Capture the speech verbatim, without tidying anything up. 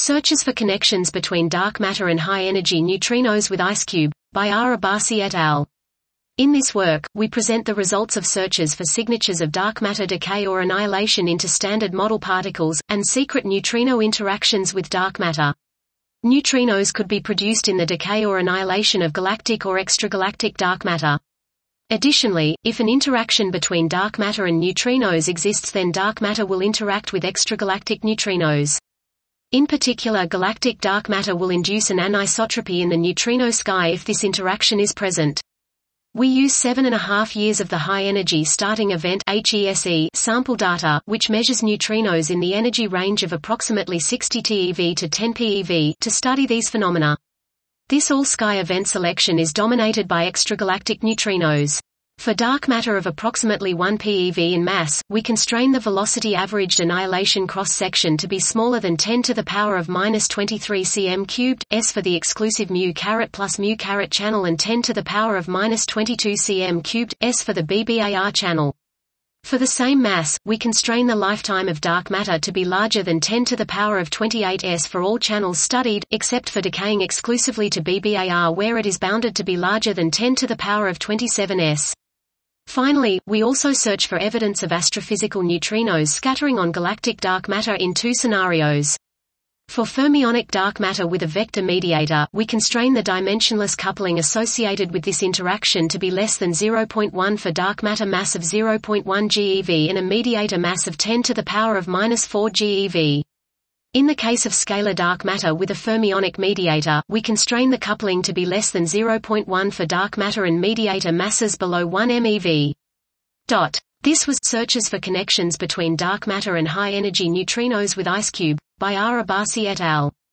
Searches for connections between dark matter and high-energy neutrinos with IceCube, by R. Abbasi et al. In this work, we present the results of searches for signatures of dark matter decay or annihilation into standard model particles, and secret neutrino interactions with dark matter. Neutrinos could be produced in the decay or annihilation of galactic or extragalactic dark matter. Additionally, if an interaction between dark matter and neutrinos exists, then dark matter will interact with extragalactic neutrinos. In particular, galactic dark matter will induce an anisotropy in the neutrino sky if this interaction is present. We use seven and a half years of the high-energy starting event (H E S E) sample data, which measures neutrinos in the energy range of approximately sixty TeV to ten PeV, to study these phenomena. This all-sky event selection is dominated by extragalactic neutrinos. For dark matter of approximately one PeV in mass, we constrain the velocity averaged annihilation cross-section to be smaller than ten to the power of minus twenty-three cm cubed, s for the exclusive mu caret plus mu caret channel, and ten to the power of minus twenty-two cm cubed, s for the B B A R channel. For the same mass, we constrain the lifetime of dark matter to be larger than ten to the power of twenty-eight s for all channels studied, except for decaying exclusively to B B A R, where it is bounded to be larger than ten to the power of twenty-seven s. Finally, we also search for evidence of astrophysical neutrinos scattering on galactic dark matter in two scenarios. For fermionic dark matter with a vector mediator, we constrain the dimensionless coupling associated with this interaction to be less than zero point one for dark matter mass of zero point one GeV and a mediator mass of ten to the power of minus four GeV. In the case of scalar dark matter with a fermionic mediator, we constrain the coupling to be less than zero point one for dark matter and mediator masses below one MeV. Dot. This was Searches for Connections Between Dark Matter and High-Energy Neutrinos with IceCube, by R. Abbasi et al.